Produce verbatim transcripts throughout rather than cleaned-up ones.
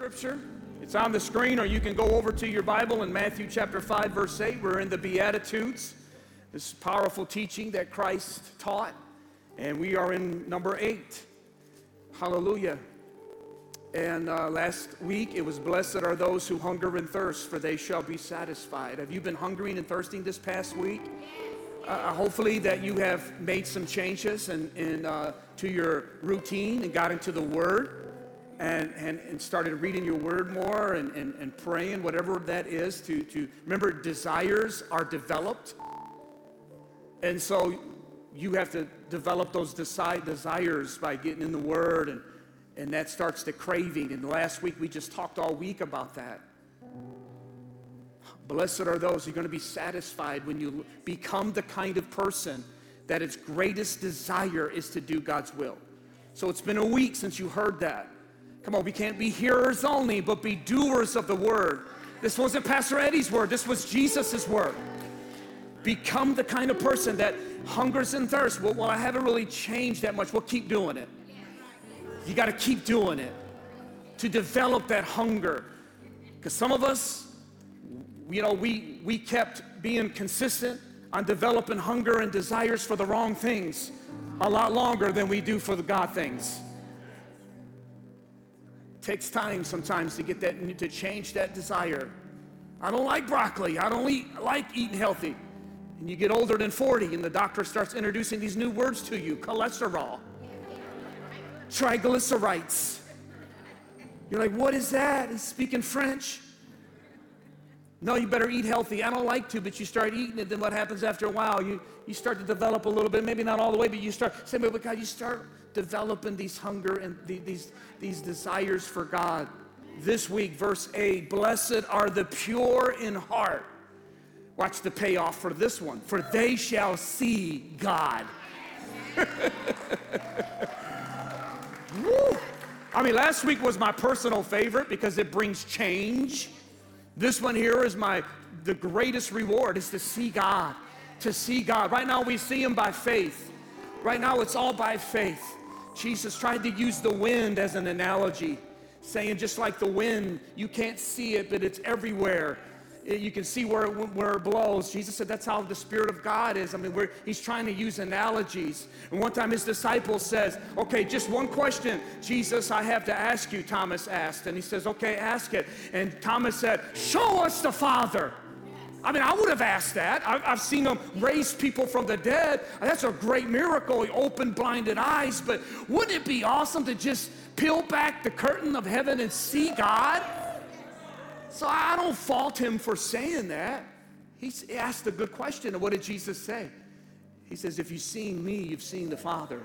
scripture. It's on the screen, or you can go over to your Bible in Matthew chapter five, verse eight. We're in the Beatitudes. This is powerful teaching that Christ taught, and we are in number eight. Hallelujah. And uh, last week it was, blessed are those who hunger and thirst, for they shall be satisfied. Have you been hungering and thirsting this past week? Uh, hopefully that you have made some changes and, and, uh, to your routine and got into the Word and, and, and started reading your Word more and, and, and praying, whatever that is. To, to remember, desires are developed. And so you have to develop those desi- desires by getting in the Word, and, and that starts the craving. And last week we just talked all week about that. Blessed are those who are going to be satisfied when you become the kind of person that its greatest desire is to do God's will. So it's been a week since you heard that. Come on, we can't be hearers only, but be doers of the word. This wasn't Pastor Eddie's word. This was Jesus' word. Become the kind of person that hungers and thirsts. Well, well, I haven't really changed that much. Well, keep doing it. You got to keep doing it to develop that hunger. Because some of us, you know, we, we kept being consistent on developing hunger and desires for the wrong things a lot longer than we do for the God things. It takes time sometimes to get that, to change that desire. I don't like broccoli. I don't eat, like eating healthy. And you get older than forty and the doctor starts introducing these new words to you: cholesterol, triglycerides. You're like, what is that? He's speaking French. No, you better eat healthy. I don't like to, but you start eating it, then what happens after a while? You, you start to develop a little bit, maybe not all the way, but you start saying, but God, you start developing these hunger and the, these, these desires for God. This week, verse eight, blessed are the pure in heart. Watch the payoff for this one. For they shall see God. Woo. I mean, last week was my personal favorite because it brings change. This one here is my, the greatest reward is to see God, to see God. Right now we see him by faith. Right now it's all by faith. Jesus tried to use the wind as an analogy, saying just like the wind, you can't see it, but it's everywhere. You can see where it, where it blows. Jesus said that's how the Spirit of God is. I mean, we're, he's trying to use analogies. And one time his disciple says, okay, just one question, Jesus, I have to ask you, Thomas asked. And he says, okay, ask it. And Thomas said, show us the Father. I mean, I would have asked that. I've, I've seen him raise people from the dead. That's a great miracle. He opened blinded eyes. But wouldn't it be awesome to just peel back the curtain of heaven and see God? So I don't fault him for saying that. He asked a good question. And what did Jesus say? He says, if you've seen me, you've seen the Father.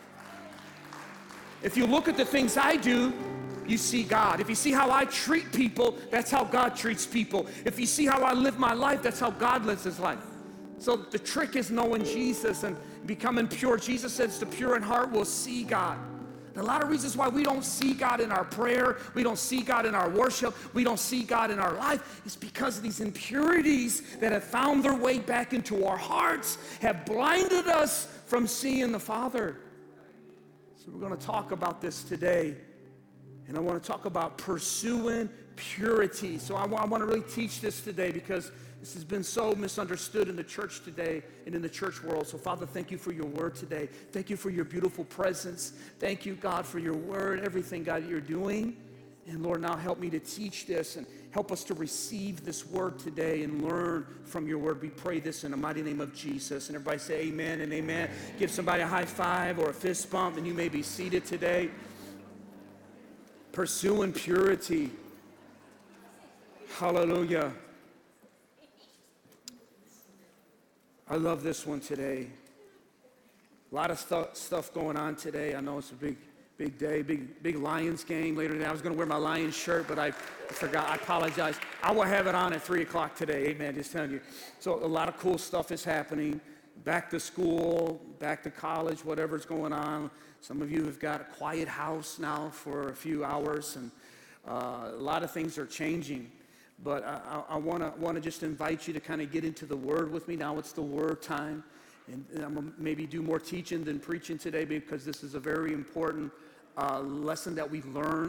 If you look at the things I do, you see God. If you see how I treat people, that's how God treats people. If you see how I live my life, that's how God lives his life. So the trick is knowing Jesus and becoming pure. Jesus says the pure in heart will see God. And a lot of reasons why we don't see God in our prayer, we don't see God in our worship, we don't see God in our life, is because of these impurities that have found their way back into our hearts, have blinded us from seeing the Father. So we're going to talk about this today. And I want to talk about pursuing purity. So I, I want to really teach this today because this has been so misunderstood in the church today and in the church world. So Father, thank you for your word today. Thank you for your beautiful presence. Thank you, God, for your word, everything, God, you're doing. And Lord, now help me to teach this and help us to receive this word today and learn from your word. We pray this in the mighty name of Jesus. And everybody say amen and amen. Give somebody a high five or a fist bump, and you may be seated today. Pursuing purity. Hallelujah. I love this one today. A lot of stu- stuff going on today. I know it's a big, big day, big, big Lions game later today. I was going to wear my Lions shirt, but I forgot. I apologize. I will have it on at three o'clock today. Amen. Just telling you. So a lot of cool stuff is happening. Back to school, back to college, whatever's going on. Some of you have got a quiet house now for a few hours, and uh, a lot of things are changing. But I, I want to want to just invite you to kind of get into the Word with me. Now it's the Word time. And, and I'm going to maybe do more teaching than preaching today because this is a very important uh, lesson that we learn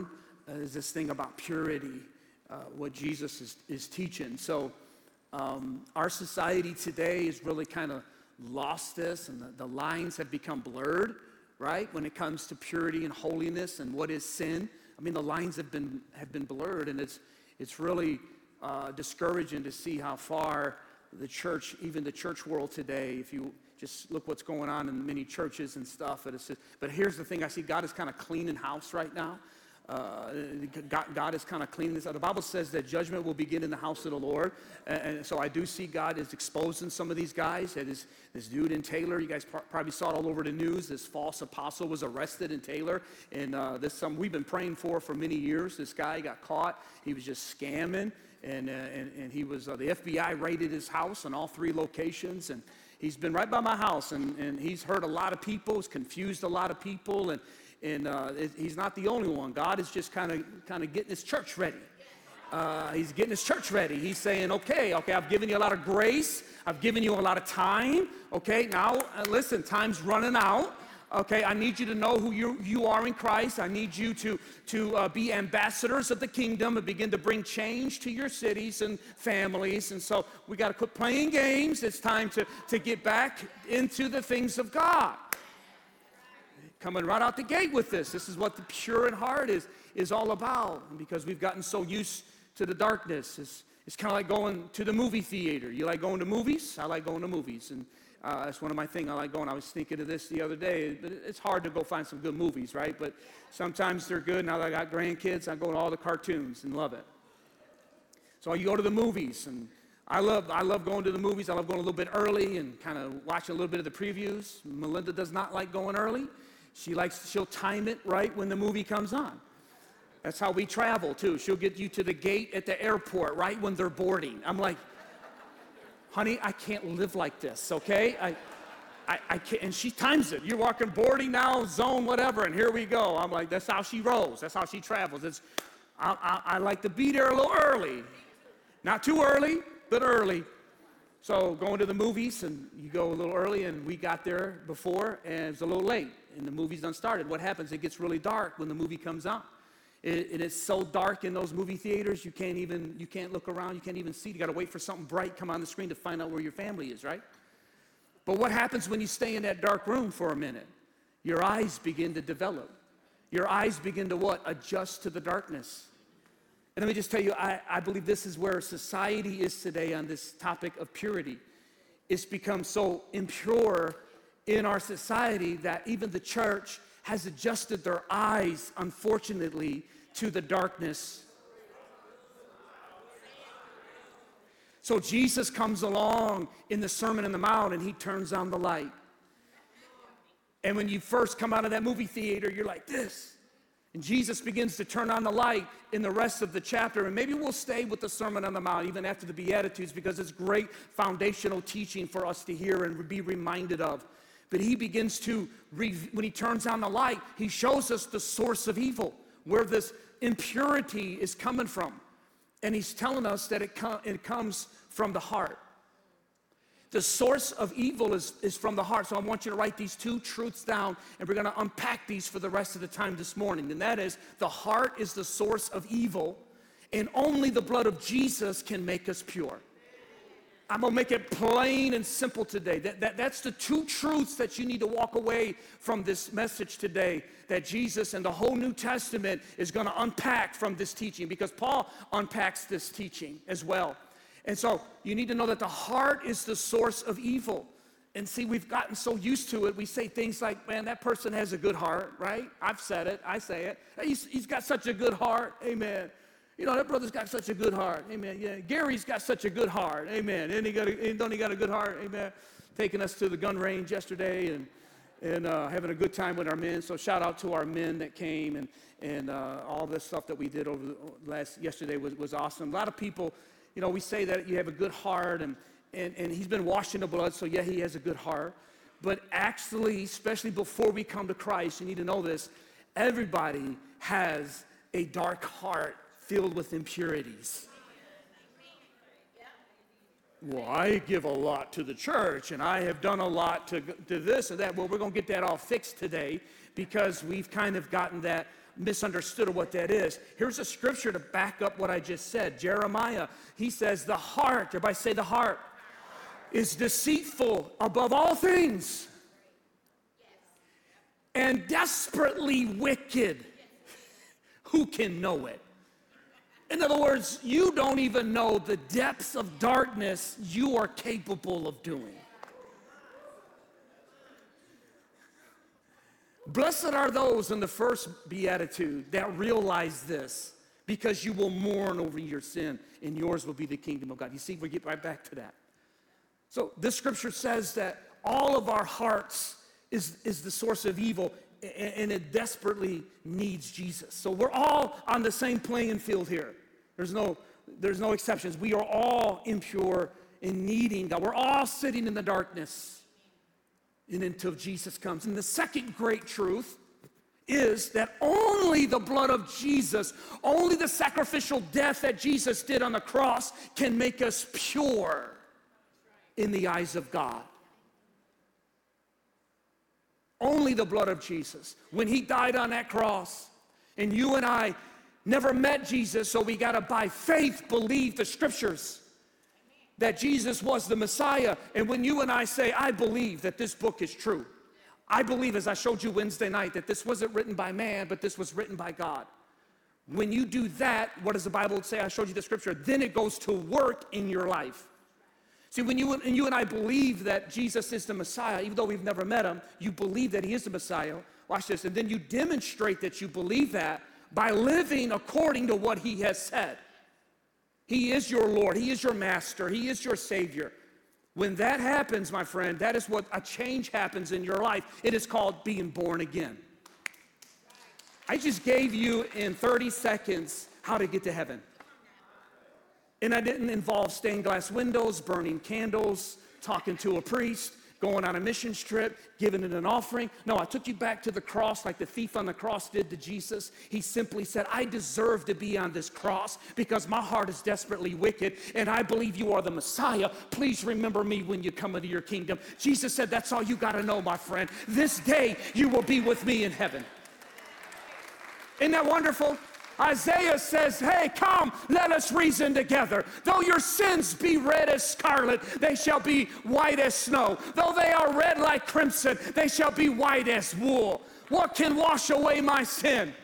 is this thing about purity, uh, what Jesus is, is teaching. So um, our society today is really kind of lost this, and the, the lines have become blurred, right? When it comes to purity and holiness and what is sin. I mean, the lines have been have been blurred, and it's it's really uh, discouraging to see how far the church, even the church world today, if you just look what's going on in many churches and stuff. But, it's just, but here's the thing, I see God is kind of cleaning house right now. Uh, God, God is kind of cleaning this out. The Bible says that judgment will begin in the house of the Lord. And, and so I do see God is exposing some of these guys. That is, this dude in Taylor, you guys probably saw it all over the news. This false apostle was arrested in Taylor. And uh, this some we've been praying for for many years. This guy got caught. He was just scamming. And, uh, and, and he was, uh, the F B I raided his house in all three locations. And he's been right by my house. And, and he's hurt a lot of people. He's confused a lot of people. And And uh, he's not the only one. God is just kind of kind of getting his church ready. Uh, he's getting his church ready. He's saying, okay, okay, I've given you a lot of grace. I've given you a lot of time. Okay, now uh, listen, time's running out. Okay, I need you to know who you, you are in Christ. I need you to, to uh, be ambassadors of the kingdom and begin to bring change to your cities and families. And so we got to quit playing games. It's time to, to get back into the things of God. Coming right out the gate with this. This is what the pure in heart is, is all about. And because we've gotten so used to the darkness. It's, it's kind of like going to the movie theater. You like going to movies? I like going to movies. And uh, that's one of my things. I like going. I was thinking of this the other day. It's hard to go find some good movies, right? But sometimes they're good. Now that I got grandkids, I go to all the cartoons and love it. So you go to the movies, and I love I love going to the movies. I love going a little bit early and kind of watching a little bit of the previews. Melinda does not like going early. She likes, she'll time it right when the movie comes on. That's how we travel, too. She'll get you to the gate at the airport right when they're boarding. I'm like, honey, I can't live like this, okay? I, I, I can't, and she times it. You're walking boarding now, zone, whatever, and here we go. I'm like, that's how she rolls. That's how she travels. It's, I, I, I like to be there a little early. Not too early, but early. So going to the movies, and you go a little early, and we got there before, and it's a little late, and the movie's done started. What happens? It gets really dark when the movie comes on. It, it is so dark in those movie theaters, you can't even, you can't look around, you can't even see. You got to wait for something bright come on the screen to find out where your family is, right? But what happens when you stay in that dark room for a minute? Your eyes begin to develop. Your eyes begin to what? Adjust to the darkness. And let me just tell you, I, I believe this is where society is today on this topic of purity. It's become so impure in our society that even the church has adjusted their eyes, unfortunately, to the darkness. So Jesus comes along in the Sermon on the Mount, and he turns on the light. And when you first come out of that movie theater, you're like this. And Jesus begins to turn on the light in the rest of the chapter. And maybe we'll stay with the Sermon on the Mount even after the Beatitudes, because it's great foundational teaching for us to hear and be reminded of. But he begins to, when he turns on the light, he shows us the source of evil, where this impurity is coming from. And he's telling us that it, com- it comes from the heart. The source of evil is, is from the heart. So I want you to write these two truths down, and we're going to unpack these for the rest of the time this morning. And that is, the heart is the source of evil, and only the blood of Jesus can make us pure. I'm going to make it plain and simple today. That, that, that's the two truths that you need to walk away from this message today, that Jesus and the whole New Testament is going to unpack from this teaching, because Paul unpacks this teaching as well. And so you need to know that the heart is the source of evil. And see, we've gotten so used to it. We say things like, man, that person has a good heart, right? I've said it. I say it. He's, he's got such a good heart. Amen. You know, that brother's got such a good heart. Amen. Yeah, Gary's got such a good heart. Amen. And he got a, don't he got a good heart? Amen. Taking us to the gun range yesterday and and uh, having a good time with our men. So shout out to our men that came, and and uh, all this stuff that we did over the last yesterday was, was awesome. A lot of people, you know, we say that you have a good heart, and, and, and he's been washed in the blood, so yeah, he has a good heart. But actually, especially before we come to Christ, you need to know this, everybody has a dark heart filled with impurities. Well, I give a lot to the church, and I have done a lot to, to this and that. Well, we're going to get that all fixed today, because we've kind of gotten that misunderstood what that is. Here's a scripture to back up what I just said. Jeremiah, he says, the heart, everybody say the heart, is deceitful above all things and desperately wicked. Who can know it? In other words, you don't even know the depths of darkness you are capable of doing. Blessed are those in the first beatitude that realize this, because you will mourn over your sin, and yours will be the kingdom of God. You see, we get right back to that. So this scripture says that all of our hearts is, is the source of evil, and it desperately needs Jesus. So we're all on the same playing field here. There's no, there's no exceptions. We are all impure and needing God. We're all sitting in the darkness, and until Jesus comes. And the second great truth is that only the blood of Jesus, only the sacrificial death that Jesus did on the cross can make us pure in the eyes of God. Only the blood of Jesus. When he died on that cross, and you and I never met Jesus, so we got to by faith believe the scriptures that Jesus was the Messiah. And when you and I say, I believe that this book is true, I believe, as I showed you Wednesday night, that this wasn't written by man, but this was written by God. When you do that, what does the Bible say? I showed you the scripture. Then it goes to work in your life. See, when you and you and I believe that Jesus is the Messiah, even though we've never met him, you believe that he is the Messiah. Watch this. And then you demonstrate that you believe that by living according to what he has said. He is your Lord. He is your master. He is your Savior. When that happens, my friend, that is what a change happens in your life. It is called being born again. I just gave you in thirty seconds how to get to heaven. And I didn't involve stained glass windows, burning candles, talking to a priest, going on a mission trip, giving it an offering. No, I took you back to the cross like the thief on the cross did to Jesus. He simply said, I deserve to be on this cross because my heart is desperately wicked, and I believe you are the Messiah. Please remember me when you come into your kingdom. Jesus said, that's all you got to know, my friend. This day you will be with me in heaven. Isn't that wonderful? Isaiah says, hey, come, let us reason together. Though your sins be red as scarlet, they shall be white as snow. Though they are red like crimson, they shall be white as wool. What can wash away my sin?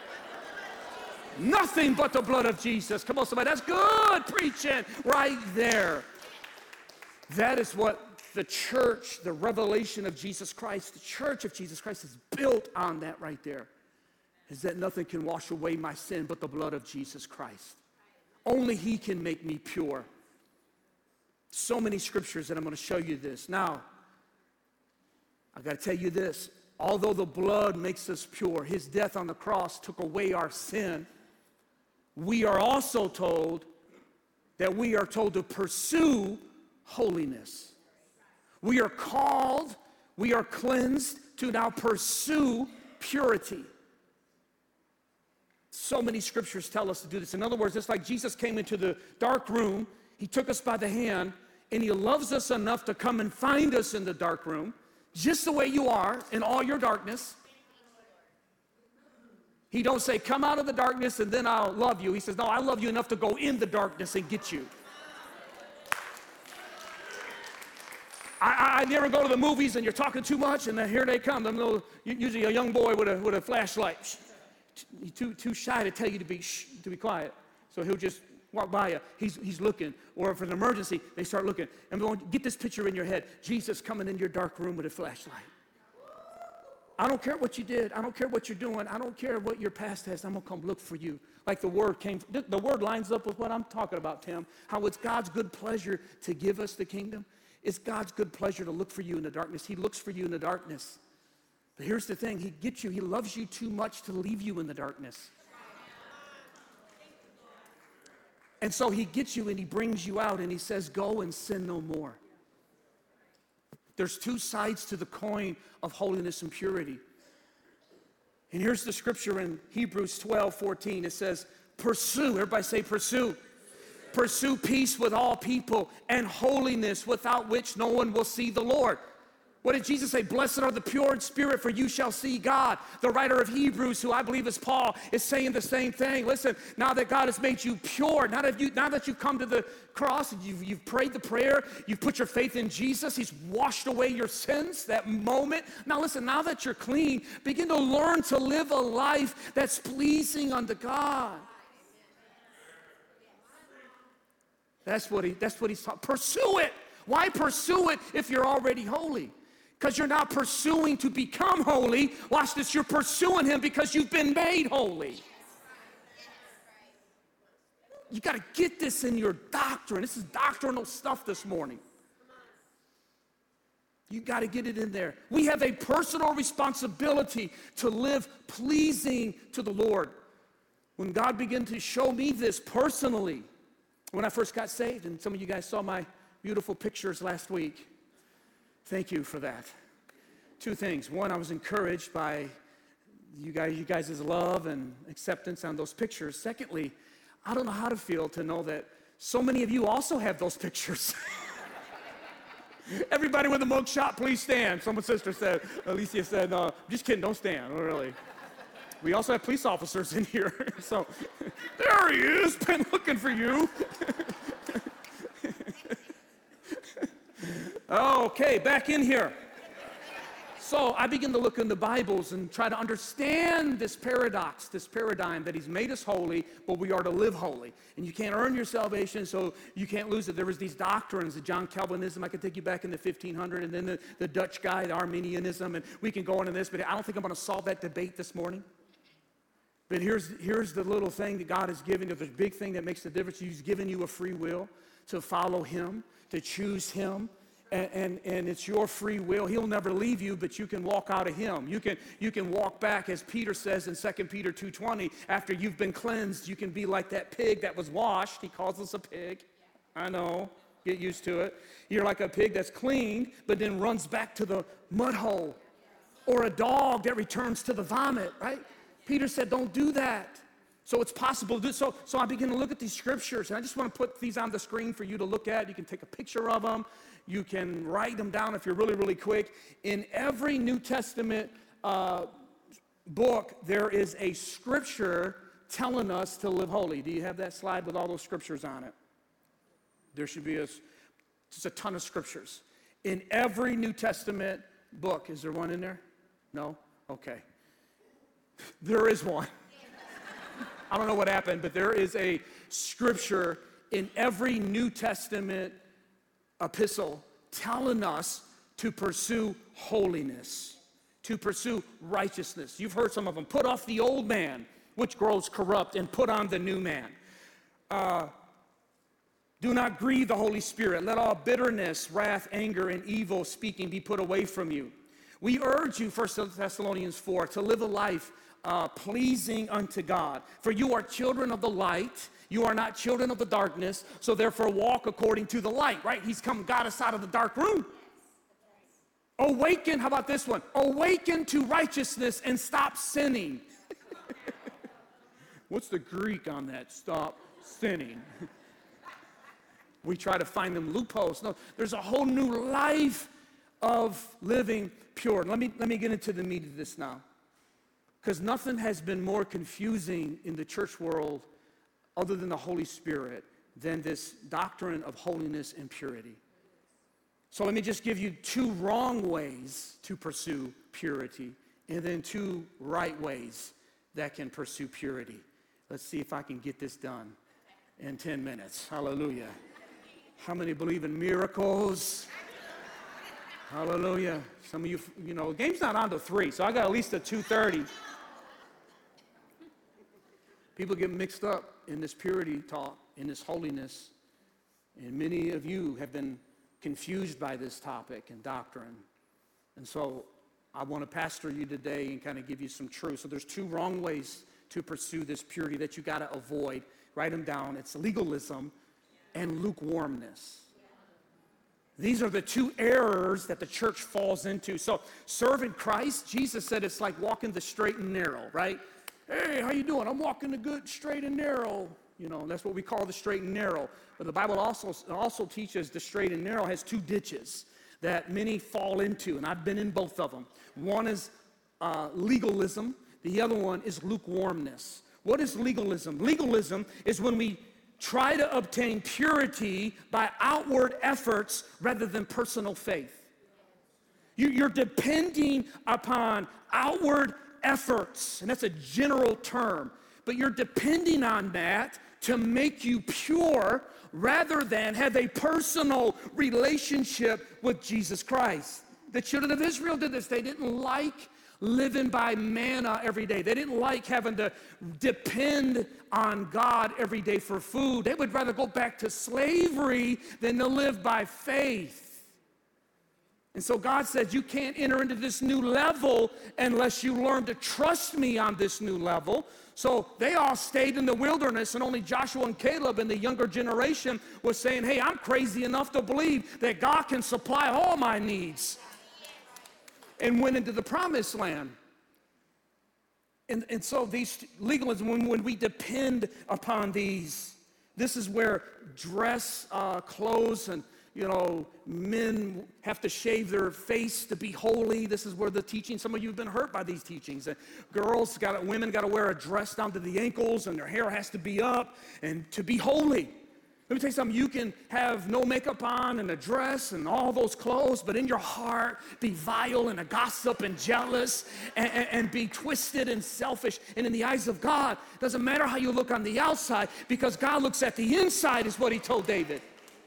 Nothing but the blood of Jesus. Come on, somebody, that's good preaching right there. That is what the church, the revelation of Jesus Christ, the church of Jesus Christ is built on that right there. Is that nothing can wash away my sin but the blood of Jesus Christ. Only he can make me pure. So many scriptures that I'm going to show you this. Now, I got to tell you this. Although the blood makes us pure, his death on the cross took away our sin, we are also told that we are told to pursue holiness. We are called, we are cleansed to now pursue purity. So many scriptures tell us to do this. In other words, it's like Jesus came into the dark room. He took us by the hand, and he loves us enough to come and find us in the dark room, just the way you are in all your darkness. He don't say, come out of the darkness and then I'll love you. He says, no, I love you enough to go in the darkness and get you. I, I never go to the movies and you're talking too much, and then here they come. Them little, usually a young boy with a, with a flashlight. He's too, too shy to tell you to be shh, to be quiet. So he'll just walk by you. He's, he's looking. Or if it's an emergency, they start looking. And going, get this picture in your head. Jesus coming in your dark room with a flashlight. I don't care what you did. I don't care what you're doing. I don't care what your past has. I'm going to come look for you. Like the word came. The word lines up with what I'm talking about, Tim. How it's God's good pleasure to give us the kingdom. It's God's good pleasure to look for you in the darkness. He looks for you in the darkness. But here's the thing. He gets you. He loves you too much to leave you in the darkness. And so he gets you and he brings you out and he says, go and sin no more. There's two sides to the coin of holiness and purity. And here's the scripture in Hebrews twelve fourteen. It says, pursue, everybody say pursue. Pursue peace with all people and holiness, without which no one will see the Lord. What did Jesus say? Blessed are the pure in spirit, for you shall see God. The writer of Hebrews, who I believe is Paul, is saying the same thing. Listen, now that God has made you pure, now that, you, now that you've come to the cross, and you've, you've prayed the prayer, you've put your faith in Jesus, he's washed away your sins, that moment. Now listen, now that you're clean, begin to learn to live a life that's pleasing unto God. That's what he, that's what he's taught. Pursue it. Why pursue it if you're already holy? Because you're not pursuing to become holy. Watch this, you're pursuing him because you've been made holy. You got to get this in your doctrine. This is doctrinal stuff this morning. You got to get it in there. We have a personal responsibility to live pleasing to the Lord. When God began to show me this personally, when I first got saved, and some of you guys saw my beautiful pictures last week. Thank you for that. Two things. One, I was encouraged by you guys, you guys' love and acceptance on those pictures. Secondly, I don't know how to feel to know that so many of you also have those pictures. Everybody with a mug shot, please stand. Someone's sister said, Alicia said, no, just kidding, don't stand, really. We also have police officers in here. So, there he is, been looking for you. Okay, back in here. So I begin to look in the Bibles and try to understand this paradox, this paradigm that he's made us holy, but we are to live holy. And you can't earn your salvation, so you can't lose it. There was these doctrines, the John Calvinism, I could take you back in the fifteen hundred, and then the, the Dutch guy, the Arminianism, and we can go into this, but I don't think I'm going to solve that debate this morning. But here's, here's the little thing that God has given you, the big thing that makes the difference. He's given you a free will to follow him, to choose him. And, and, and it's your free will. He'll never leave you, but you can walk out of him. You can, you can walk back, as Peter says in Second Peter two twenty, after you've been cleansed, you can be like that pig that was washed. He calls us a pig. I know. Get used to it. You're like a pig that's cleaned, but then runs back to the mud hole. Or a dog that returns to the vomit, right? Peter said, don't do that. So it's possible to do so. So I begin to look at these scriptures, and I just want to put these on the screen for you to look at. You can take a picture of them. You can write them down if you're really, really quick. In every New Testament uh, book, there is a scripture telling us to live holy. Do you have that slide with all those scriptures on it? There should be a, just a ton of scriptures. In every New Testament book, is there one in there? No? Okay. There is one. I don't know what happened, but there is a scripture in every New Testament epistle telling us to pursue holiness, to pursue righteousness. You've heard some of them. Put off the old man, which grows corrupt, and put on the new man. Uh, do not grieve the Holy Spirit. Let all bitterness, wrath, anger, and evil speaking be put away from you. We urge you, First Thessalonians four, to live a life uh, pleasing unto God. For you are children of the light. You are not children of the darkness, so therefore walk according to the light, right? He's come, got us out of the dark room. Awaken, how about this one? Awaken to righteousness and stop sinning. What's the Greek on that? Stop sinning. We try to find them loopholes. No, there's a whole new life of living pure. Let me, let me get into the meat of this now. Because nothing has been more confusing in the church world other than the Holy Spirit than this doctrine of holiness and purity. So let me just give you two wrong ways to pursue purity and then two right ways that can pursue purity. Let's see if I can get this done in ten minutes. Hallelujah. How many believe in miracles? Hallelujah. Some of you, you know, the game's not on to three, so I got at least a two thirty. People get mixed up in this purity talk, in this holiness, and many of you have been confused by this topic and doctrine. And so I want to pastor you today and kind of give you some truth. So there's two wrong ways to pursue this purity that you got to avoid. Write them down. It's legalism and lukewarmness. These are the two errors that the church falls into. So serving Christ, Jesus said it's like walking the straight and narrow, right? Hey, how you doing? I'm walking the good straight and narrow. You know, that's what we call the straight and narrow. But the Bible also, also teaches the straight and narrow has two ditches. that many fall into, and I've been in both of them. One is uh, legalism. The other one is lukewarmness. What is legalism? Legalism is when we try to obtain purity by outward efforts rather than personal faith. You, you're depending upon outward efforts, and that's a general term, but you're depending on that to make you pure rather than have a personal relationship with Jesus Christ. The children of Israel did this. They didn't like living by manna every day. They didn't like having to depend on God every day for food. They would rather go back to slavery than to live by faith. And so God says, you can't enter into this new level unless you learn to trust me on this new level. So they all stayed in the wilderness, and only Joshua and Caleb and the younger generation was saying, hey, I'm crazy enough to believe that God can supply all my needs. And went into the promised land. And, and so these legalism, when, when we depend upon these, this is where dress, uh, clothes, and you know, men have to shave their face to be holy. This is where the teaching, some of you have been hurt by these teachings. Uh, girls, got women got to wear a dress down to the ankles, and their hair has to be up, and to be holy. Let me tell you something, you can have no makeup on and a dress and all those clothes, but in your heart be vile and a gossip and jealous and, and, and be twisted and selfish. And in the eyes of God, it doesn't matter how you look on the outside, because God looks at the inside, is what he told David.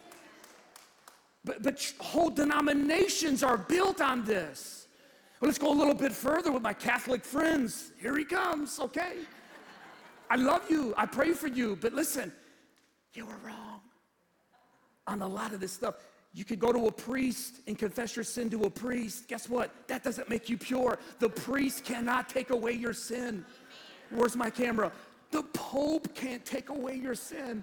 But, but whole denominations are built on this. Well, let's go a little bit further with my Catholic friends. Here he comes, okay? I love you, I pray for you, but listen, you were wrong on a lot of this stuff. You could go to a priest and confess your sin to a priest. Guess what? That doesn't make you pure. The priest cannot take away your sin. Where's my camera? The Pope can't take away your sin.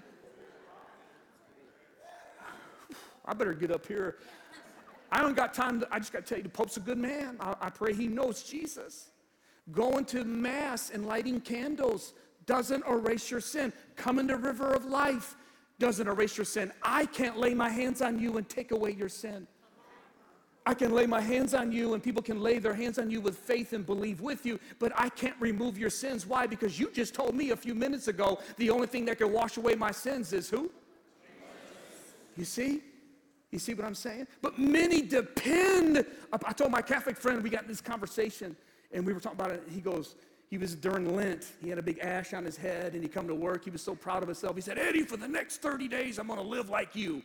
I better get up here. I don't got time. To, I just got to tell you, the Pope's a good man. I, I pray he knows Jesus. Going to Mass and lighting candles doesn't erase your sin. Coming to River of Life doesn't erase your sin. I can't lay my hands on you and take away your sin. I can lay my hands on you, and people can lay their hands on you with faith and believe with you, but I can't remove your sins. Why? Because you just told me a few minutes ago the only thing that can wash away my sins is who? You see? You see what I'm saying? But many depend. I told my Catholic friend, we got in this conversation, and we were talking about it. He goes, he was during Lent. He had a big ash on his head, and he come to work. He was so proud of himself. He said, Eddie, for the next thirty days, I'm going to live like you.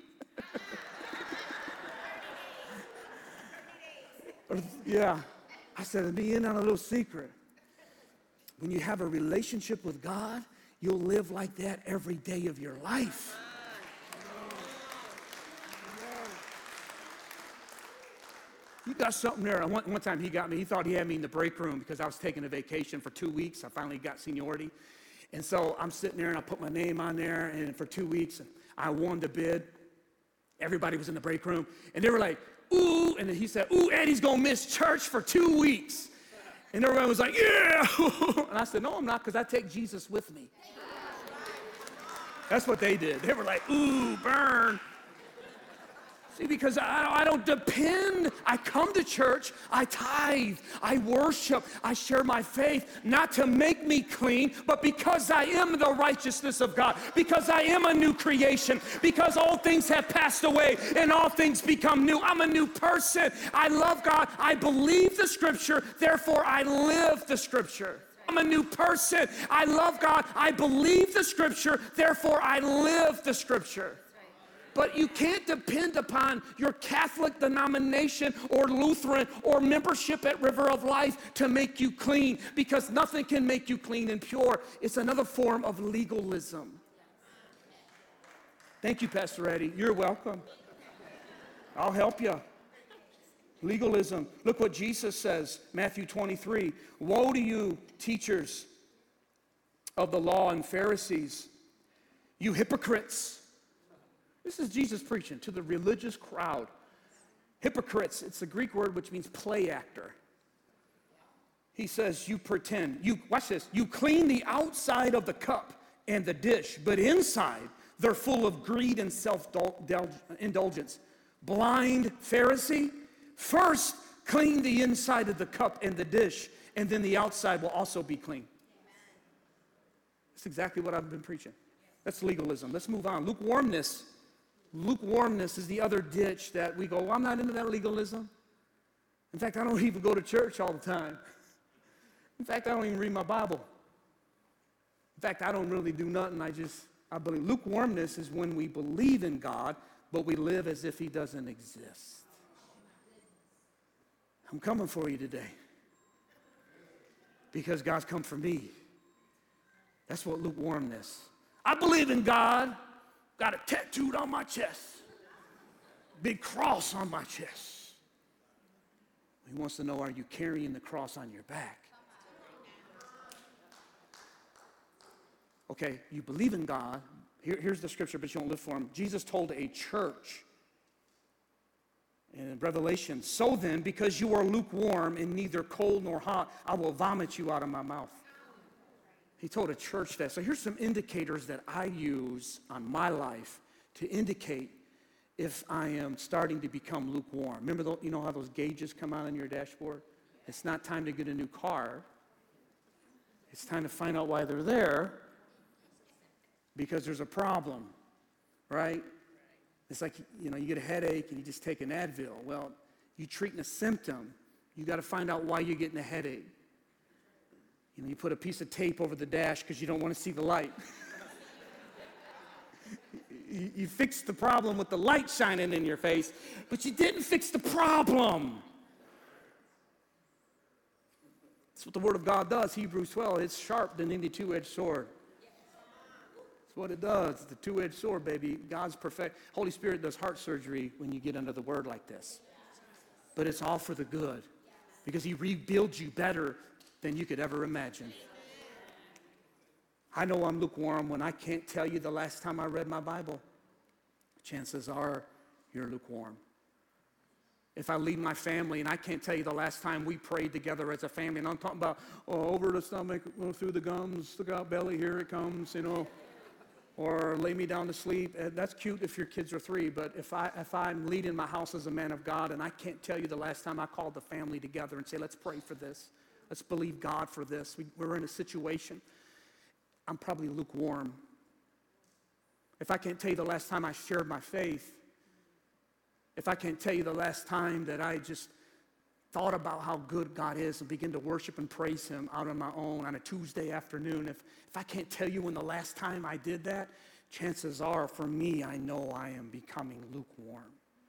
Yeah. I said, let me in on a little secret. When you have a relationship with God, you'll live like that every day of your life. You got something there. One, one time he got me, he thought he had me in the break room because I was taking a vacation for two weeks. I finally got seniority. And so I'm sitting there and I put my name on there, and for two weeks I won the bid. Everybody was in the break room and they were like, ooh, and then he said, ooh, Eddie's gonna miss church for two weeks. And everyone was like, yeah. And I said, no, I'm not, because I take Jesus with me. That's what they did. They were like, ooh, burn. See, because I, I don't depend. I come to church, I tithe, I worship, I share my faith, not to make me clean, but because I am the righteousness of God, because I am a new creation, because all things have passed away and all things become new. I'm a new person. I love God. I believe the scripture, therefore I live the scripture. I'm a new person. I love God. I believe the scripture, therefore I live the scripture. But you can't depend upon your Catholic denomination or Lutheran or membership at River of Life to make you clean, because nothing can make you clean and pure. It's another form of legalism. Thank you, Pastor Eddie. You're welcome. I'll help you. Legalism. Look what Jesus says, Matthew twenty-three. Woe to you, teachers of the law and Pharisees, you hypocrites. This is Jesus preaching to the religious crowd. Hypocrites, it's the Greek word which means play actor. He says, you pretend. You, watch this. You clean the outside of the cup and the dish, but inside they're full of greed and self-indulgence. blind Pharisee, first clean the inside of the cup and the dish, and then the outside will also be clean. That's exactly what I've been preaching. That's legalism. Let's move on. Lukewarmness. Lukewarmness is the other ditch that we go, well, I'm not into that legalism. In fact, I don't even go to church all the time. In fact, I don't even read my Bible. In fact, I don't really do nothing. I just, I believe. Lukewarmness is when we believe in God, but we live as if he doesn't exist. I'm coming for you today because God's come for me. That's what lukewarmness. I believe in God. Got it tattooed on my chest. Big cross on my chest. He wants to know, are you carrying the cross on your back? Okay, you believe in God. Here, here's the scripture, but you don't live for him. Jesus told a church in Revelation, so then, because you are lukewarm and neither cold nor hot, I will vomit you out of my mouth. He told a church that. So here's some indicators that I use on my life to indicate if I am starting to become lukewarm. Remember, the, you know how those gauges come out on your dashboard? It's not time to get a new car. It's time to find out why they're there, because there's a problem, right? It's like, you know, you get a headache and you just take an Advil. Well, you're treating a symptom. You got to find out why you're getting a headache. You know, you put a piece of tape over the dash because you don't want to see the light. you, you fixed the problem with the light shining in your face, but you didn't fix the problem. That's what the Word of God does. Hebrews twelve, it's sharp than any two-edged sword. That's what it does. It's a two-edged sword, baby. God's perfect. Holy Spirit does heart surgery when you get under the Word like this. But it's all for the good, because he rebuilds you better than you could ever imagine. I know I'm lukewarm when I can't tell you the last time I read my Bible. Chances are you're lukewarm. If I lead my family and I can't tell you the last time we prayed together as a family, and I'm talking about, oh, over the stomach, through the gums, look out belly, here it comes, you know, or lay me down to sleep. That's cute if your kids are three, but if, I, if I'm leading my house as a man of God and I can't tell you the last time I called the family together and say, let's pray for this. Let's believe God for this. We, we're in a situation. I'm probably lukewarm. If I can't tell you the last time I shared my faith, if I can't tell you the last time that I just thought about how good God is and begin to worship and praise him out on my own on a Tuesday afternoon, if, if I can't tell you when the last time I did that, chances are for me, I know I am becoming lukewarm.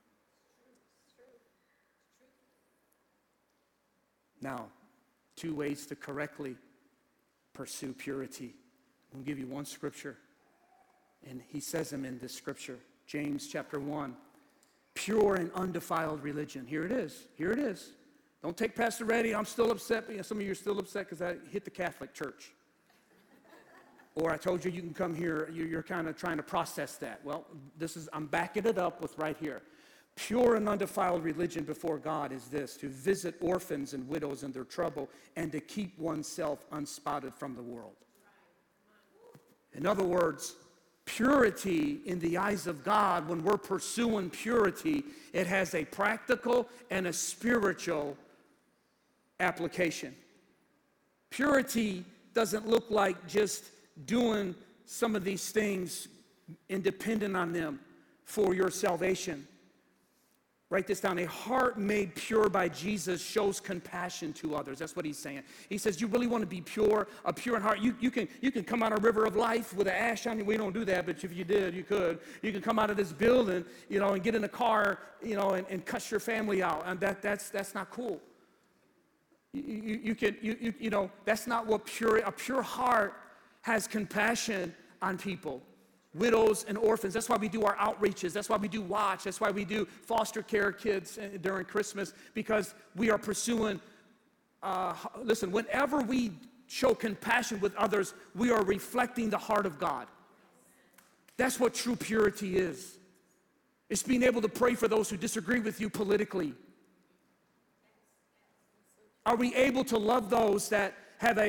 Now, two ways to correctly pursue purity. I'll give you one scripture, and he says them in this scripture, James chapter one. Pure and undefiled religion. Here it is. Here it is. Don't take Pastor Reddy. I'm still upset. But some of you are still upset because I hit the Catholic Church. Or I told you you can come here. You're kind of trying to process that. Well, this is, I'm backing it up with right here. Pure and undefiled religion before God is this: to visit orphans and widows in their trouble and to keep oneself unspotted from the world. In other words, purity in the eyes of God, when we're pursuing purity, it has a practical and a spiritual application. Purity doesn't look like just doing some of these things independent on them for your salvation. Write this down. A heart made pure by Jesus shows compassion to others. That's what he's saying. He says, you really want to be pure, a pure in heart. You, you, can, you can come out of a river of life with an ash on you. We don't do that, but if you did, you could. You can come out of this building, you know, and get in a car, you know, and, and cuss your family out. And that, that's, that's not cool. You, you, you, can, you, you, you know, that's not what pure, a pure heart has compassion on people. Widows and orphans. That's why we do our outreaches. That's why we do watch. That's why we do foster care kids during Christmas, because we are pursuing, uh, listen, whenever we show compassion with others, we are reflecting the heart of God. That's what true purity is. It's being able to pray for those who disagree with you politically. Are we able to love those that have a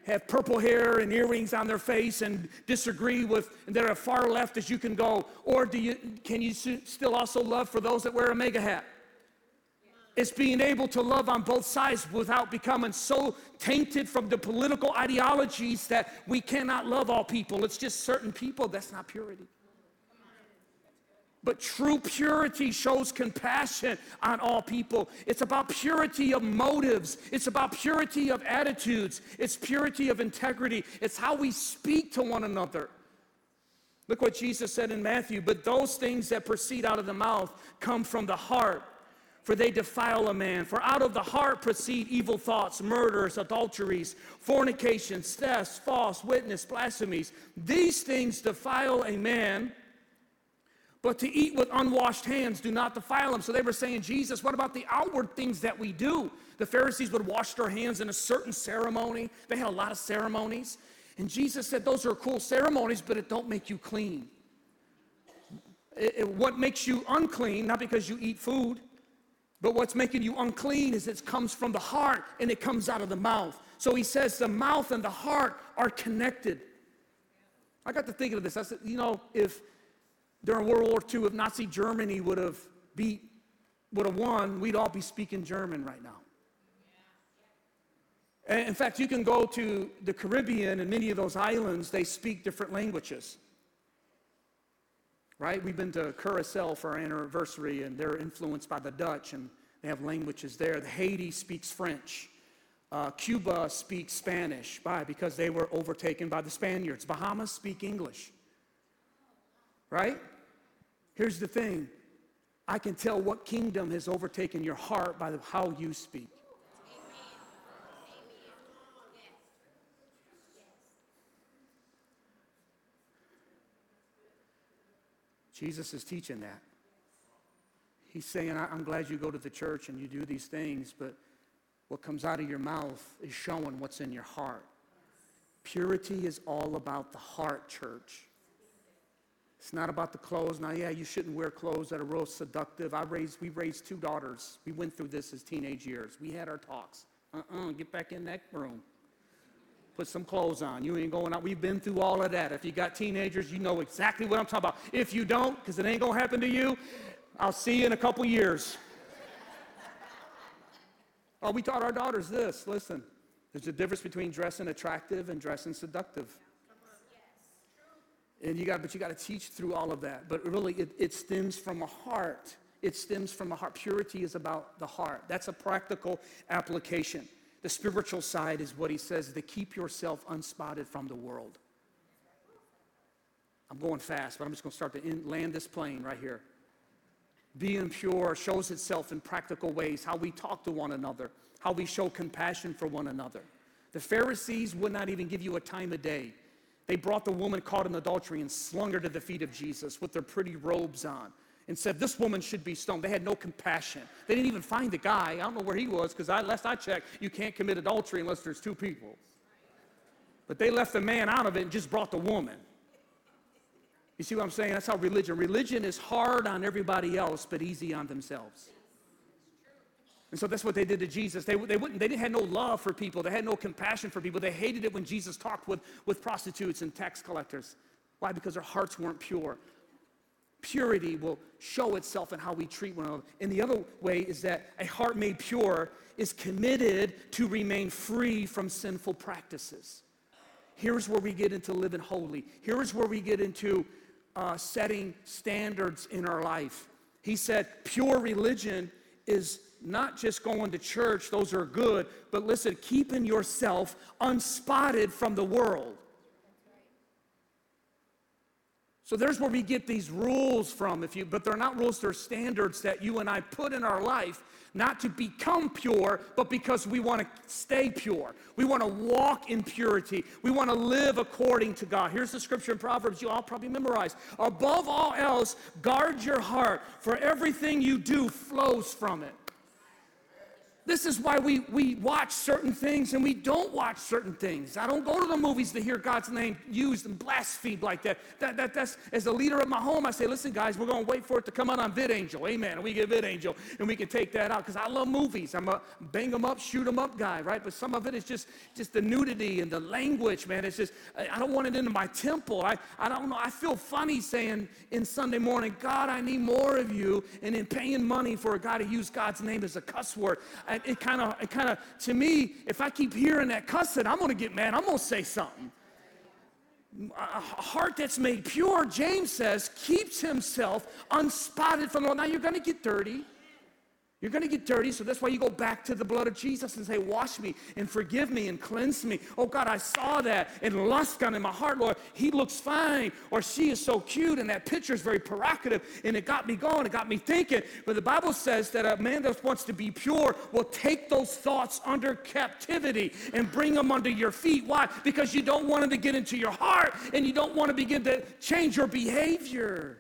have purple hair and earrings on their face and disagree with, and they're as far left as you can go? Or do you, can you still also love for those that wear a MAGA hat? It's being able to love on both sides without becoming so tainted from the political ideologies that we cannot love all people. It's just certain people. That's not purity. But true purity shows compassion on all people. It's about purity of motives. It's about purity of attitudes. It's purity of integrity. It's how we speak to one another. Look what Jesus said in Matthew. But those things that proceed out of the mouth come from the heart, for they defile a man. For out of the heart proceed evil thoughts, murders, adulteries, fornications, thefts, false witness, blasphemies. These things defile a man. But to eat with unwashed hands do not defile them. So they were saying, Jesus, what about the outward things that we do? The Pharisees would wash their hands in a certain ceremony. They had a lot of ceremonies. And Jesus said, those are cool ceremonies, but it don't make you clean. It, it, what makes you unclean, not because you eat food, but what's making you unclean is it comes from the heart and it comes out of the mouth. So he says the mouth and the heart are connected. I got to thinking of this. I said, you know, if during World War Two, if Nazi Germany would have beat, would have won, we'd all be speaking German right now. And in fact, you can go to the Caribbean and many of those islands, they speak different languages. Right? We've been to Curacao for our anniversary, and they're influenced by the Dutch, and they have languages there. Haiti speaks French. Uh, Cuba speaks Spanish. Why? Because they were overtaken by the Spaniards. Bahamas speak English. Right? Here's the thing. I can tell what kingdom has overtaken your heart by the, how you speak. Jesus is teaching that. He's saying, I'm glad you go to the church and you do these things, but what comes out of your mouth is showing what's in your heart. Purity is all about the heart, church. It's not about the clothes. Now, yeah, you shouldn't wear clothes that are real seductive. I raised, we raised two daughters. We went through this as teenage years. We had our talks. Uh-uh, get back in that room. Put some clothes on. You ain't going out. We've been through all of that. If you got teenagers, you know exactly what I'm talking about. If you don't, because it ain't going to happen to you, I'll see you in a couple years. Oh, we taught our daughters this. Listen, there's a difference between dressing attractive and dressing seductive. And you got, but you got to teach through all of that. But really, it, it stems from a heart. It stems from a heart. Purity is about the heart. That's a practical application. The spiritual side is what he says, to keep yourself unspotted from the world. I'm going fast, but I'm just going to start to in, land this plane right here. Being pure shows itself in practical ways, how we talk to one another, how we show compassion for one another. The Pharisees would not even give you a time of day. They brought the woman caught in adultery and slung her to the feet of Jesus with their pretty robes on and said, this woman should be stoned. They had no compassion. They didn't even find the guy. I don't know where he was, because I, last I checked, you can't commit adultery unless there's two people. But they left the man out of it and just brought the woman. You see what I'm saying? That's how religion. Religion is hard on everybody else, but easy on themselves. And so that's what they did to Jesus. They, they, wouldn't, they didn't have no love for people. They had no compassion for people. They hated it when Jesus talked with, with prostitutes and tax collectors. Why? Because their hearts weren't pure. Purity will show itself in how we treat one another. And the other way is that a heart made pure is committed to remain free from sinful practices. Here's where we get into living holy. Here's where we get into uh, setting standards in our life. He said pure religion is not just going to church, those are good, but listen, keeping yourself unspotted from the world. So there's where we get these rules from, if you, but they're not rules, they're standards that you and I put in our life, not to become pure, but because we want to stay pure. We want to walk in purity. We want to live according to God. Here's the scripture in Proverbs you all probably memorized. Above all else, guard your heart, for everything you do flows from it. This is why we, we watch certain things and we don't watch certain things. I don't go to the movies to hear God's name used and blasphemed like that. That, that that's, as a leader of my home, I say, listen, guys, we're going to wait for it to come out on VidAngel. Amen. And we get VidAngel and we can take that out because I love movies. I'm a bang them up, shoot them up guy, right? But some of it is just, just the nudity and the language, man. It's just, I don't want it into my temple. I, I don't know. I feel funny saying in Sunday morning, God, I need more of you. And in paying money for a guy to use God's name as a cuss word. I, It kind of, it kind of, to me, if I keep hearing that cussing, I'm going to get mad. I'm going to say something. A heart that's made pure, James says, keeps himself unspotted from the world. Now, you're going to get dirty. You're going to get dirty, so that's why you go back to the blood of Jesus and say, wash me and forgive me and cleanse me. Oh, God, I saw that and lust got in my heart, Lord. He looks fine, or she is so cute, and that picture is very provocative, and it got me going. It got me thinking. But the Bible says that a man that wants to be pure will take those thoughts under captivity and bring them under your feet. Why? Because you don't want them to get into your heart, and you don't want to begin to change your behavior.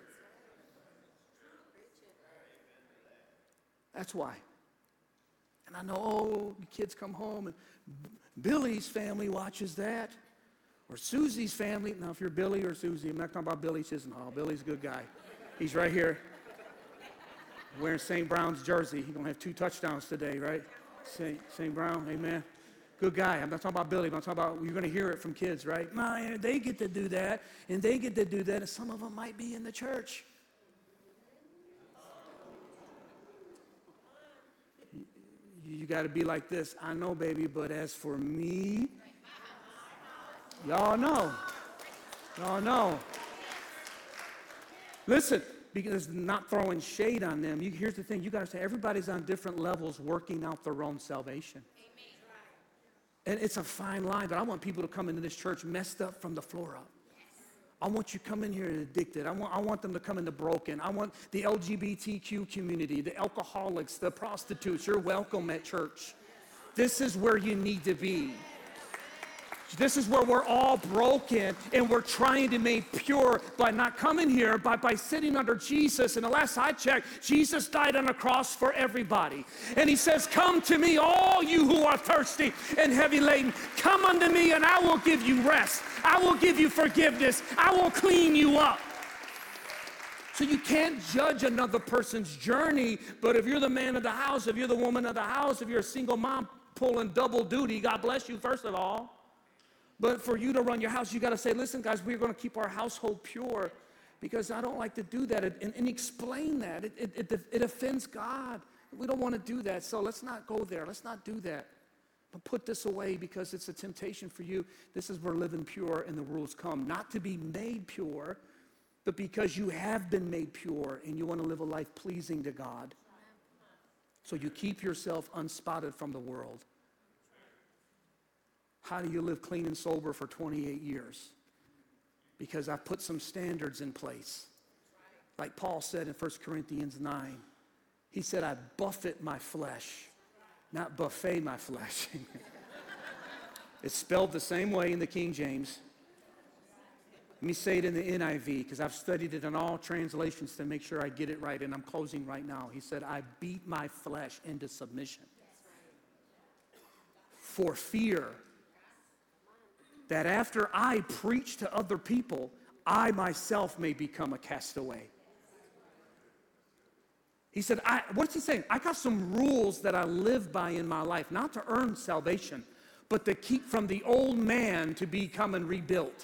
That's why. And I know, oh, the kids come home and Billy's family watches that. Or Susie's family. Now, if you're Billy or Susie, I'm not talking about Billy Chisenhall. Billy's a good guy. He's right here. Wearing Saint Brown's jersey. He's going to have two touchdowns today, right? Saint, Saint Brown, amen. Good guy. I'm not talking about Billy, but I'm talking about, you're going to hear it from kids, right? Man, they get to do that, and they get to do that, and some of them might be in the church. You got to be like this. I know, baby, but as for me, y'all know. Y'all know. Listen, because not throwing shade on them. You, here's the thing. You got to say everybody's on different levels working out their own salvation. And it's a fine line, but I want people to come into this church messed up from the floor up. I want you to come in here addicted. I want, I want them to come into broken. I want the L G B T Q community, the alcoholics, the prostitutes. You're welcome at church. This is where you need to be. This is where we're all broken and we're trying to make pure by not coming here, by, by sitting under Jesus. And the last I checked, Jesus died on the cross for everybody. And he says, come to me, all you who are thirsty and heavy laden. Come unto me and I will give you rest. I will give you forgiveness. I will clean you up. So you can't judge another person's journey, but if you're the man of the house, if you're the woman of the house, if you're a single mom pulling double duty, God bless you, first of all. But for you to run your house, you got to say, listen, guys, we're going to keep our household pure because I don't like to do that. And, and explain that. It, it, it, it offends God. We don't want to do that. So let's not go there. Let's not do that. But put this away because it's a temptation for you. This is where living pure and the rules come. Not to be made pure, but because you have been made pure and you want to live a life pleasing to God. So you keep yourself unspotted from the world. How do you live clean and sober for twenty-eight years? Because I put some standards in place. Like Paul said in First Corinthians nine, he said, I buffet my flesh, not buffet my flesh. It's spelled the same way in the King James. Let me say it in the N I V, because I've studied it in all translations to make sure I get it right, and I'm closing right now. He said, I beat my flesh into submission for fear that after I preach to other people, I myself may become a castaway. He said, I, what's he saying? I got some rules that I live by in my life, not to earn salvation, but to keep from the old man to become and rebuilt.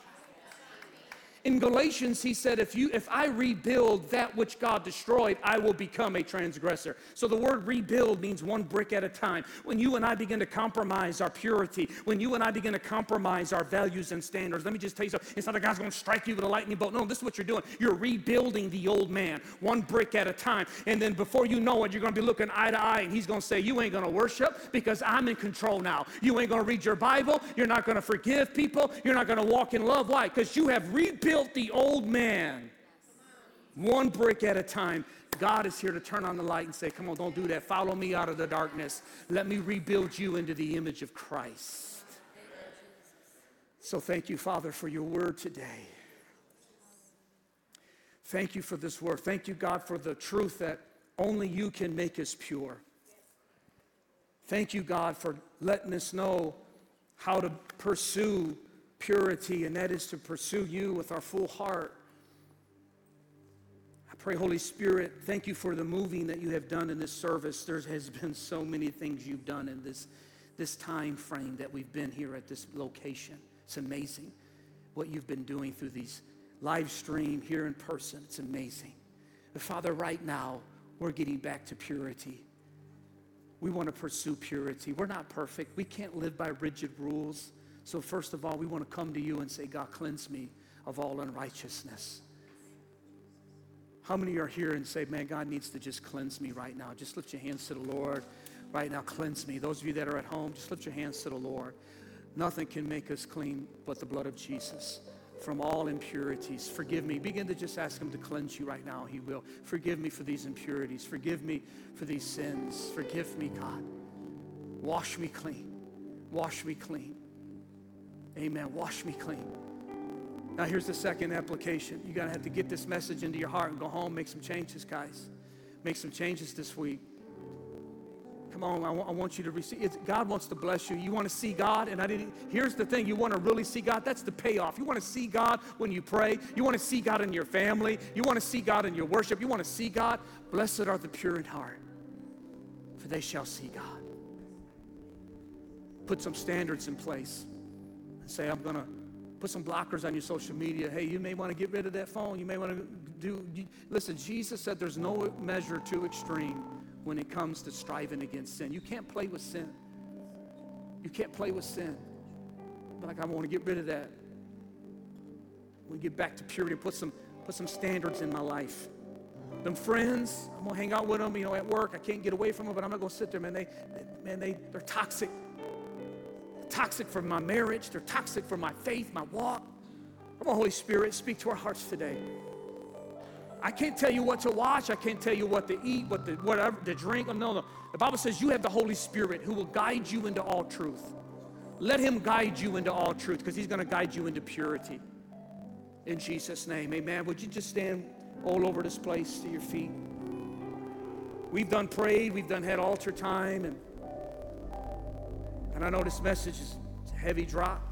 In Galatians, he said, if you, if I rebuild that which God destroyed, I will become a transgressor. So the word rebuild means one brick at a time. When you and I begin to compromise our purity, when you and I begin to compromise our values and standards, let me just tell you something. It's not like God's going to strike you with a lightning bolt. No, this is what you're doing. You're rebuilding the old man, one brick at a time. And then before you know it, you're going to be looking eye to eye, and he's going to say, you ain't going to worship because I'm in control now. You ain't going to read your Bible. You're not going to forgive people. You're not going to walk in love. Why? Because you have rebuilt the old man, one brick at a time. God is here to turn on the light and say, come on, don't do that. Follow me out of the darkness. Let me rebuild you into the image of Christ. So thank you, Father, for your word today. Thank you for this word. Thank you, God, for the truth that only you can make us pure. Thank you, God, for letting us know how to pursue purity, and that is to pursue you with our full heart. I pray, Holy Spirit, thank you for the moving that you have done in this service. There has been so many things you've done in this, this time frame that we've been here at this location. It's amazing what you've been doing through these live stream here in person. It's amazing. But Father, right now, we're getting back to purity. We want to pursue purity. We're not perfect. We can't live by rigid rules. So first of all, we want to come to you and say, God, cleanse me of all unrighteousness. How many are here and say, man, God needs to just cleanse me right now? Just lift your hands to the Lord right now. Cleanse me. Those of you that are at home, just lift your hands to the Lord. Nothing can make us clean but the blood of Jesus from all impurities. Forgive me. Begin to just ask him to cleanse you right now. He will. Forgive me for these impurities. Forgive me for these sins. Forgive me, God. Wash me clean. Wash me clean. Amen. Wash me clean. Now here's the second application. You're going to have to get this message into your heart and go home, make some changes, guys. Make some changes this week. Come on, I, w- I want you to receive. It's, God wants to bless you. You want to see God, and I didn't. Here's the thing: you want to really see God. That's the payoff. You want to see God when you pray. You want to see God in your family. You want to see God in your worship. You want to see God. Blessed are the pure in heart, for they shall see God. Put some standards in place, and say, I'm going to put some blockers on your social media. Hey, you may want to get rid of that phone. You may want to do. You, listen, Jesus said there's no measure too extreme when it comes to striving against sin. You can't play with sin. You can't play with sin. But like, I want to get rid of that. We get back to purity. Put some, put some standards in my life. Them friends, I'm gonna hang out with them. You know, at work, I can't get away from them, but I'm not gonna sit there, man. They, they man, they, they're toxic. They're toxic for my marriage. They're toxic for my faith, my walk. Come on, Holy Spirit, speak to our hearts today. I can't tell you what to watch. I can't tell you what to eat, what to, whatever, to drink. No, no. The Bible says you have the Holy Spirit who will guide you into all truth. Let him guide you into all truth, because he's going to guide you into purity. In Jesus' name, amen. Would you just stand all over this place to your feet? We've done prayed. We've done had altar time. And, and I know this message is a heavy drop.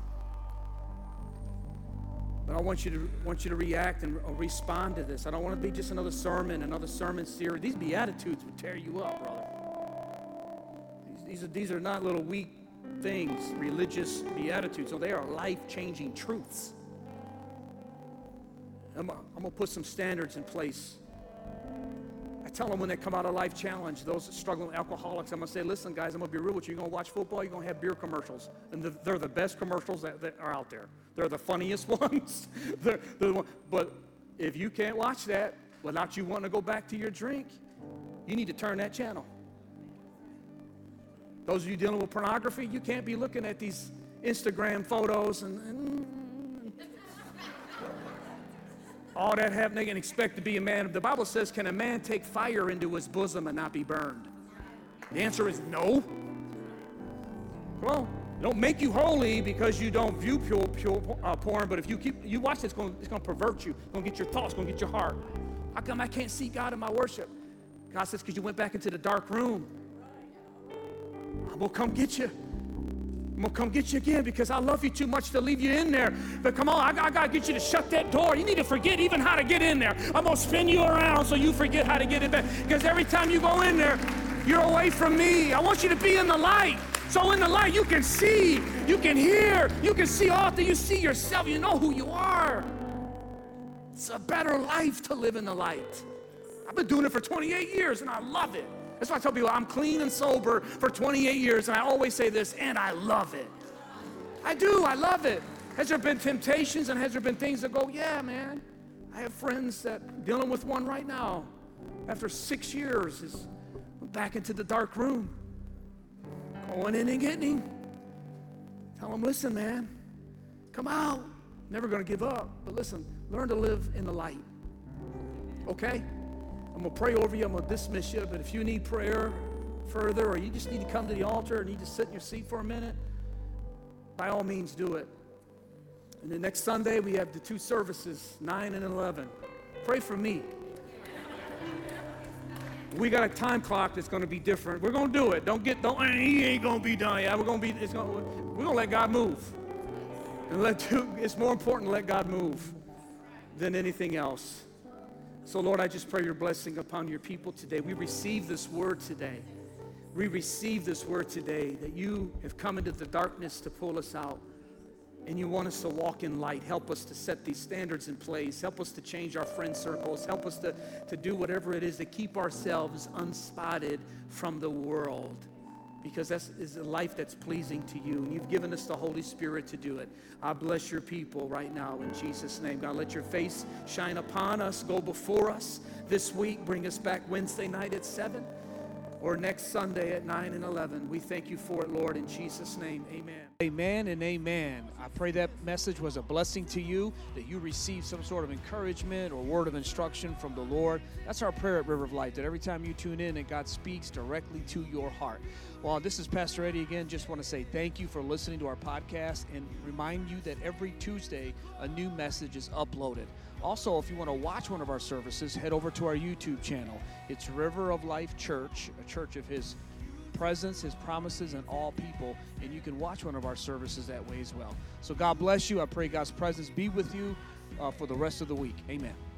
But I want you to want you to react and respond to this. I don't want to be just another sermon, another sermon series. These Beatitudes would tear you up, brother. These, these, are, these are not little weak things, religious Beatitudes. So they are life-changing truths. I'm, I'm going to put some standards in place. I tell them when they come out of Life Challenge, those that struggle with alcoholics, I'm going to say, listen, guys, I'm going to be real with you. You're going to watch football, you're going to have beer commercials. And the, they're the best commercials that, that are out there. They're the funniest ones. they're, they're the one. But if you can't watch that without you wanting to go back to your drink, you need to turn that channel. Those of you dealing with pornography, you can't be looking at these Instagram photos and, and all that happening and expect to be a man. The Bible says, can a man take fire into his bosom and not be burned? The answer is no. Well, it don't make you holy because you don't view pure, pure uh, porn, but if you keep, you watch it, it's going it's to pervert you. It's going to get your thoughts, it's going to get your heart. How come I can't see God in my worship? God says, because you went back into the dark room. I'm going to come get you. I'm going to come get you again because I love you too much to leave you in there. But come on, I, I got to get you to shut that door. You need to forget even how to get in there. I'm going to spin you around so you forget how to get in there. Because every time you go in there, you're away from me. I want you to be in the light. So in the light, you can see, you can hear, you can see all that. You see yourself. You know who you are. It's a better life to live in the light. I've been doing it for twenty-eight years, and I love it. That's why I tell people I'm clean and sober for twenty-eight years, and I always say this, and I love it. I do, I love it. Has there been temptations, and has there been things that go, yeah, man. I have friends that dealing with one right now. After six years, is back into the dark room. Going in and getting him. Tell him, listen, man, come out. Never going to give up. But listen, learn to live in the light. Okay? I'm going to pray over you. I'm going to dismiss you. But if you need prayer further, or you just need to come to the altar and need to sit in your seat for a minute, by all means, do it. And then next Sunday, we have the two services, nine and eleven. Pray for me. We got a time clock that's going to be different. We're going to do it. Don't get, don't, he ain't going to be done. Yeah, we're going to be, it's going, we're going to let God move. And let, it's more important to let God move than anything else. So, Lord, I just pray your blessing upon your people today. We receive this word today. We receive this word today that you have come into the darkness to pull us out. And you want us to walk in light. Help us to set these standards in place. Help us to change our friend circles. Help us to, to do whatever it is to keep ourselves unspotted from the world. Because that is a life that's pleasing to you. And you've given us the Holy Spirit to do it. I bless your people right now in Jesus' name. God, let your face shine upon us. Go before us this week. Bring us back Wednesday night at seven or next Sunday at nine and eleven. We thank you for it, Lord, in Jesus' name. Amen. Amen and amen. I pray that message was a blessing to you, that you received some sort of encouragement or word of instruction from the Lord. That's our prayer at River of Life, that every time you tune in, that God speaks directly to your heart. Well, this is Pastor Eddie again. Just want to say thank you for listening to our podcast and remind you that every Tuesday a new message is uploaded. Also, if you want to watch one of our services, head over to our YouTube channel. It's River of Life Church, a church of His presence, His promises, and all people, and you can watch one of our services that way as well. So God bless you. I pray God's presence be with you uh, for the rest of the week. Amen.